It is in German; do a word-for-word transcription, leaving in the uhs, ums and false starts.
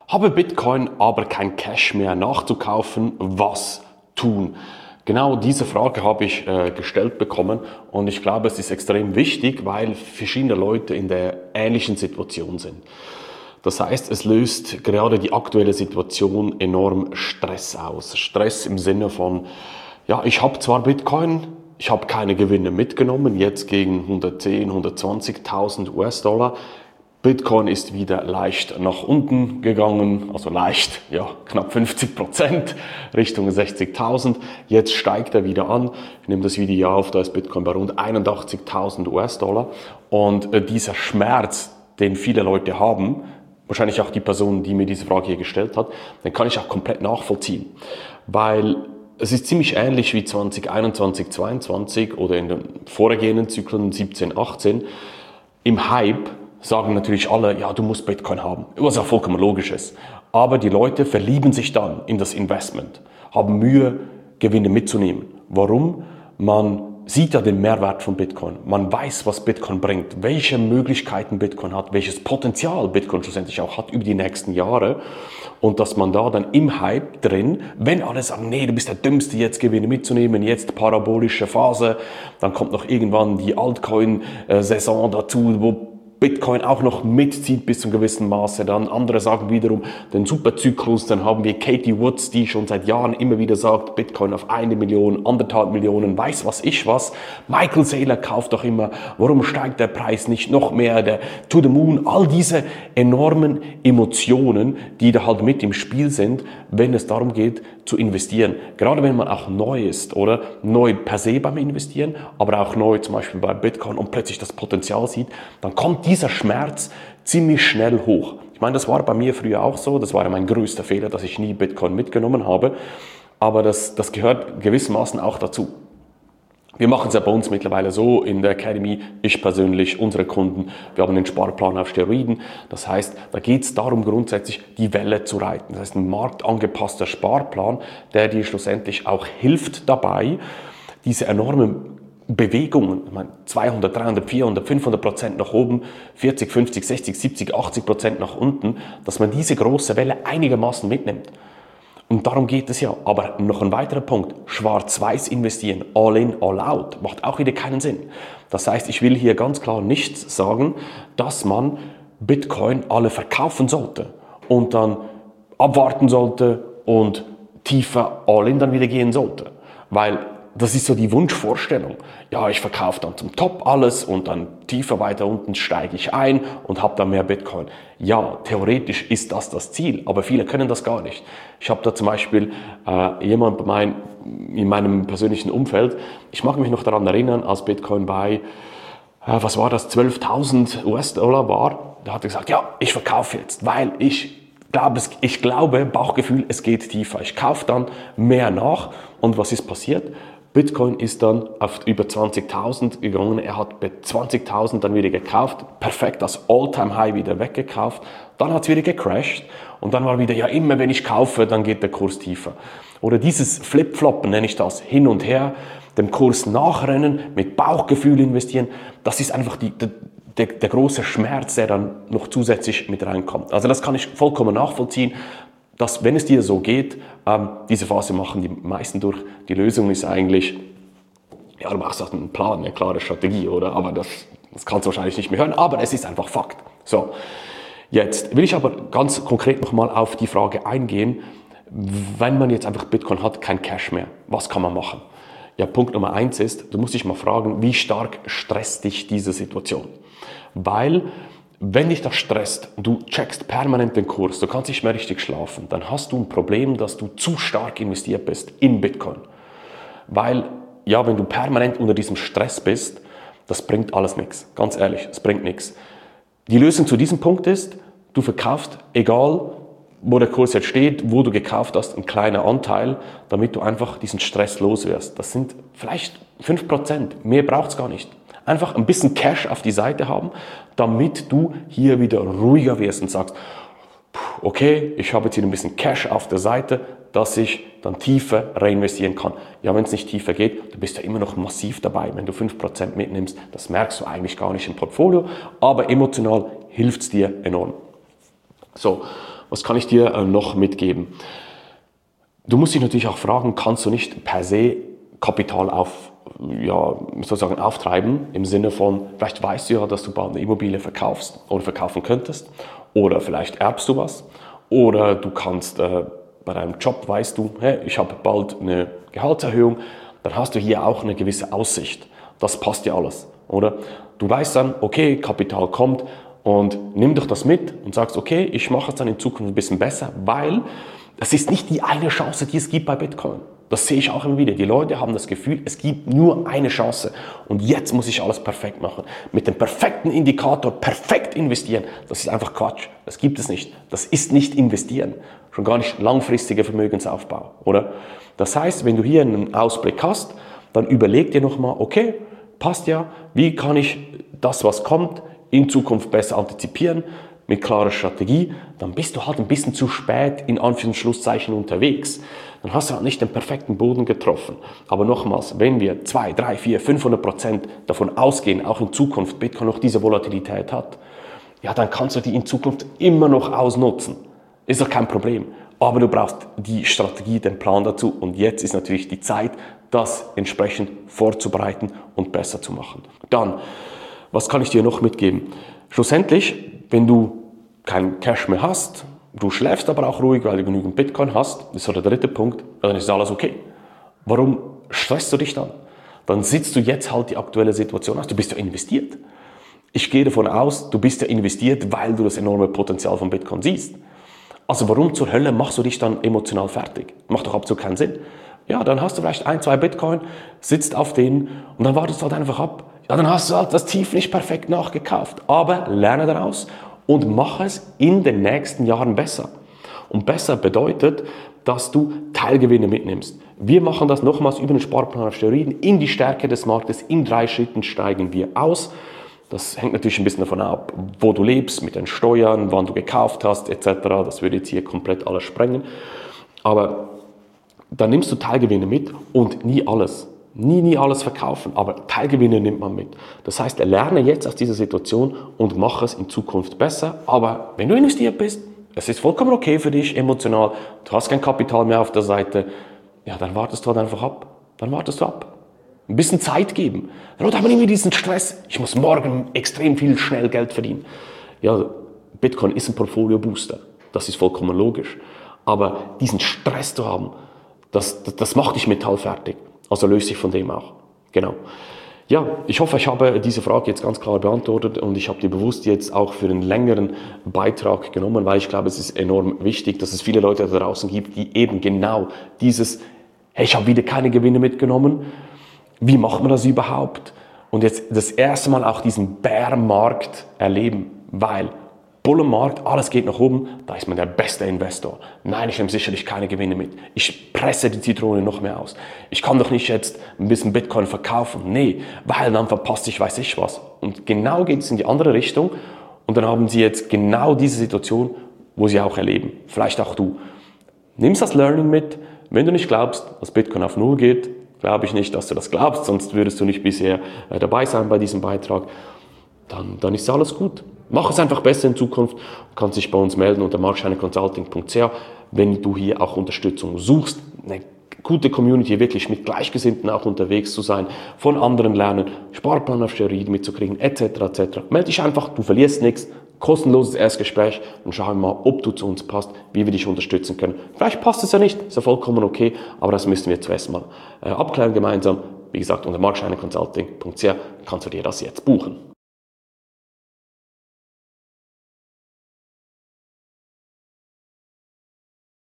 Habe Bitcoin, aber kein Cash mehr nachzukaufen. Was tun? Genau diese Frage habe ich äh, gestellt bekommen und ich glaube, es ist extrem wichtig, weil verschiedene Leute in der ähnlichen Situation sind. Das heißt, es löst gerade die aktuelle Situation enorm Stress aus. Stress im Sinne von, ja, ich habe zwar Bitcoin, ich habe keine Gewinne mitgenommen, jetzt gegen hundertzehn, hundertzwanzigtausend US-Dollar. Bitcoin ist wieder leicht nach unten gegangen, also leicht, ja, knapp fünfzig Prozent Richtung sechzigtausend. Jetzt steigt er wieder an. Ich nehme das Video auf, da ist Bitcoin bei rund einundachtzigtausend US-Dollar. Und äh, dieser Schmerz, den viele Leute haben, wahrscheinlich auch die Person, die mir diese Frage hier gestellt hat, den kann ich auch komplett nachvollziehen. Weil es ist ziemlich ähnlich wie zwanzig einundzwanzig, zweiundzwanzig oder in den vorhergehenden Zyklen siebzehn, achtzehn. Im Hype sagen natürlich alle, ja, du musst Bitcoin haben, was auch vollkommen logisch ist. Aber die Leute verlieben sich dann in das Investment, haben Mühe, Gewinne mitzunehmen. Warum? Man sieht ja den Mehrwert von Bitcoin. Man weiß, was Bitcoin bringt, welche Möglichkeiten Bitcoin hat, welches Potenzial Bitcoin schlussendlich auch hat über die nächsten Jahre. Und dass man da dann im Hype drin, wenn alle sagen, nee, du bist der Dümmste, jetzt Gewinne mitzunehmen, jetzt parabolische Phase, dann kommt noch irgendwann die Altcoin-Saison dazu, wo Bitcoin auch noch mitzieht bis zu einem gewissen Maße. Dann andere sagen wiederum den Superzyklus. Dann haben wir Katie Woods, die schon seit Jahren immer wieder sagt, Bitcoin auf eine Million, anderthalb Millionen, weiß was ich was. Michael Saylor kauft doch immer, warum steigt der Preis nicht noch mehr, der To the Moon. All diese enormen Emotionen, die da halt mit im Spiel sind, wenn es darum geht zu investieren. Gerade wenn man auch neu ist, oder? Neu per se beim Investieren, aber auch neu zum Beispiel bei Bitcoin und plötzlich das Potenzial sieht, dann kommt dieser Schmerz ziemlich schnell hoch. Ich meine, das war bei mir früher auch so. Das war ja mein größter Fehler, dass ich nie Bitcoin mitgenommen habe. Aber das, das gehört gewissermaßen auch dazu. Wir machen es ja bei uns mittlerweile so in der Academy, ich persönlich, unsere Kunden, wir haben einen Sparplan auf Steroiden. Das heißt, da geht es darum, grundsätzlich die Welle zu reiten. Das heißt, ein marktangepasster Sparplan, der dir schlussendlich auch hilft dabei, diese enormen Bewegungen, ich meine, zweihundert, dreihundert, vierhundert, fünfhundert Prozent nach oben, vierzig, fünfzig, sechzig, siebzig, achtzig Prozent nach unten, dass man diese große Welle einigermaßen mitnimmt. Und darum geht es ja. Aber noch ein weiterer Punkt, schwarz-weiß investieren, all in, all out, macht auch wieder keinen Sinn. Das heißt, ich will hier ganz klar nicht sagen, dass man Bitcoin alle verkaufen sollte und dann abwarten sollte und tiefer all in dann wieder gehen sollte. Weil das ist so die Wunschvorstellung. Ja, ich verkaufe dann zum Top alles und dann tiefer weiter unten steige ich ein und habe dann mehr Bitcoin. Ja, theoretisch ist das das Ziel, aber viele können das gar nicht. Ich habe da zum Beispiel äh, jemand bei mein, in meinem persönlichen Umfeld, ich mag mich noch daran erinnern, als Bitcoin bei, äh, was war das, zwölftausend US-Dollar war, da hat er gesagt, ja, ich verkaufe jetzt, weil ich glaube, ich glaube, Bauchgefühl, es geht tiefer. Ich kaufe dann mehr nach und was ist passiert? Bitcoin ist dann auf über zwanzigtausend gegangen, er hat bei zwanzigtausend dann wieder gekauft, perfekt, das All-Time-High wieder weggekauft, dann hat es wieder gecrashed und dann war wieder, ja immer wenn ich kaufe, dann geht der Kurs tiefer. Oder dieses Flip-Floppen nenne ich das, hin und her, dem Kurs nachrennen, mit Bauchgefühl investieren, das ist einfach die, die, der, der große Schmerz, der dann noch zusätzlich mit reinkommt. Also das kann ich vollkommen nachvollziehen, dass, wenn es dir so geht, ähm, diese Phase machen die meisten durch. Die Lösung ist eigentlich, ja, du machst einen Plan, eine klare Strategie, oder? Aber das, das kannst du wahrscheinlich nicht mehr hören, aber es ist einfach Fakt. So, jetzt will ich aber ganz konkret nochmal auf die Frage eingehen, wenn man jetzt einfach Bitcoin hat, kein Cash mehr, was kann man machen? Ja, Punkt Nummer eins ist, du musst dich mal fragen, wie stark stresst dich diese Situation? Weil, wenn dich das stresst, du checkst permanent den Kurs, du kannst nicht mehr richtig schlafen, dann hast du ein Problem, dass du zu stark investiert bist in Bitcoin. Weil, ja, wenn du permanent unter diesem Stress bist, das bringt alles nichts. Ganz ehrlich, es bringt nichts. Die Lösung zu diesem Punkt ist, du verkaufst, egal wo der Kurs jetzt steht, wo du gekauft hast, einen kleinen Anteil, damit du einfach diesen Stress los wirst. Das sind vielleicht fünf Prozent, mehr braucht es gar nicht. Einfach ein bisschen Cash auf die Seite haben, damit du hier wieder ruhiger wirst und sagst, okay, ich habe jetzt hier ein bisschen Cash auf der Seite, dass ich dann tiefer reinvestieren kann. Ja, wenn es nicht tiefer geht, du bist ja immer noch massiv dabei. Wenn du fünf Prozent mitnimmst, das merkst du eigentlich gar nicht im Portfolio, aber emotional hilft es dir enorm. So, Was kann ich dir äh, noch mitgeben? Du musst dich natürlich auch fragen, kannst du nicht per se Kapital auf, ja, sozusagen auftreiben, im Sinne von, vielleicht weißt du ja, dass du bald eine Immobilie verkaufst oder verkaufen könntest, oder vielleicht erbst du was, oder du kannst äh, bei deinem Job, weißt du, hey, ich habe bald eine Gehaltserhöhung, dann hast du hier auch eine gewisse Aussicht. Das passt ja alles, oder? Du weißt dann, okay, Kapital kommt und nimm doch das mit und sagst, okay, ich mache es dann in Zukunft ein bisschen besser, weil das ist nicht die eine Chance, die es gibt bei Bitcoin. Das sehe ich auch immer wieder. Die Leute haben das Gefühl, es gibt nur eine Chance und jetzt muss ich alles perfekt machen. Mit dem perfekten Indikator perfekt investieren, das ist einfach Quatsch. Das gibt es nicht. Das ist nicht investieren. Schon gar nicht langfristiger Vermögensaufbau, oder? Das heißt, wenn du hier einen Ausblick hast, dann überleg dir nochmal, okay, passt ja, wie kann ich das, was kommt, in Zukunft besser antizipieren, mit klarer Strategie, dann bist du halt ein bisschen zu spät in Anführungszeichen unterwegs. Dann hast du halt nicht den perfekten Boden getroffen. Aber nochmals, wenn wir zwei, drei, vier, fünfhundert Prozent davon ausgehen, auch in Zukunft Bitcoin noch diese Volatilität hat, ja, dann kannst du die in Zukunft immer noch ausnutzen. Ist doch kein Problem. Aber du brauchst die Strategie, den Plan dazu. Und jetzt ist natürlich die Zeit, das entsprechend vorzubereiten und besser zu machen. Dann, was kann ich dir noch mitgeben? Schlussendlich, wenn du kein Cash mehr hast, du schläfst aber auch ruhig, weil du genügend Bitcoin hast, das ist so der dritte Punkt, dann ist alles okay. Warum stresst du dich dann? Dann sitzt du jetzt halt die aktuelle Situation aus, du bist ja investiert. Ich gehe davon aus, du bist ja investiert, weil du das enorme Potenzial von Bitcoin siehst. Also warum zur Hölle machst du dich dann emotional fertig? Macht doch absolut keinen Sinn. Ja, dann hast du vielleicht ein, zwei Bitcoin, sitzt auf denen und dann wartest du halt einfach ab. Ja, dann hast du halt das Tief nicht perfekt nachgekauft. Aber lerne daraus und mach es in den nächsten Jahren besser. Und besser bedeutet, dass du Teilgewinne mitnimmst. Wir machen das nochmals über den Sparplan auf Steroiden in die Stärke des Marktes. In drei Schritten steigen wir aus. Das hängt natürlich ein bisschen davon ab, wo du lebst, mit den Steuern, wann du gekauft hast, et cetera. Das würde jetzt hier komplett alles sprengen. Aber dann nimmst du Teilgewinne mit und nie alles. Nie, nie alles verkaufen, aber Teilgewinne nimmt man mit. Das heißt, lerne jetzt aus dieser Situation und mach es in Zukunft besser. Aber wenn du investiert bist, es ist vollkommen okay für dich, emotional, du hast kein Kapital mehr auf der Seite, ja, dann wartest du halt einfach ab. Dann wartest du ab. Ein bisschen Zeit geben. Dann hat man irgendwie diesen Stress, ich muss morgen extrem viel schnell Geld verdienen. Ja, Bitcoin ist ein Portfolio-Booster. Das ist vollkommen logisch. Aber diesen Stress zu haben, das, das, das macht dich mental fertig. Also löse dich von dem auch. Genau. Ja, ich hoffe, ich habe diese Frage jetzt ganz klar beantwortet und ich habe die bewusst jetzt auch für einen längeren Beitrag genommen, weil ich glaube, es ist enorm wichtig, dass es viele Leute da draußen gibt, die eben genau dieses, hey, ich habe wieder keine Gewinne mitgenommen, wie macht man das überhaupt? Und jetzt das erste Mal auch diesen Bärmarkt erleben, weil Bullenmarkt, alles geht nach oben, da ist man der beste Investor. Nein, ich nehme sicherlich keine Gewinne mit. Ich presse die Zitrone noch mehr aus. Ich kann doch nicht jetzt ein bisschen Bitcoin verkaufen. Nee, weil dann verpasst ich weiß ich was. Und genau geht es in die andere Richtung. Und dann haben sie jetzt genau diese Situation, wo sie auch erleben. Vielleicht auch du. Nimmst das Learning mit. Wenn du nicht glaubst, dass Bitcoin auf Null geht, glaube ich nicht, dass du das glaubst, sonst würdest du nicht bisher dabei sein bei diesem Beitrag. Dann, dann ist alles gut. Mach es einfach besser in Zukunft. Du kannst dich bei uns melden unter markscheineconsulting punkt c h, wenn du hier auch Unterstützung suchst. Eine gute Community, wirklich mit Gleichgesinnten auch unterwegs zu sein, von anderen lernen, Sparplan auf Steroiden mitzukriegen, et cetera et cetera. Melde dich einfach, du verlierst nichts. Kostenloses Erstgespräch und schau mal, ob du zu uns passt, wie wir dich unterstützen können. Vielleicht passt es ja nicht, ist ja vollkommen okay, aber das müssen wir zuerst mal äh, abklären gemeinsam. Wie gesagt, unter markscheineconsulting punkt c h kannst du dir das jetzt buchen.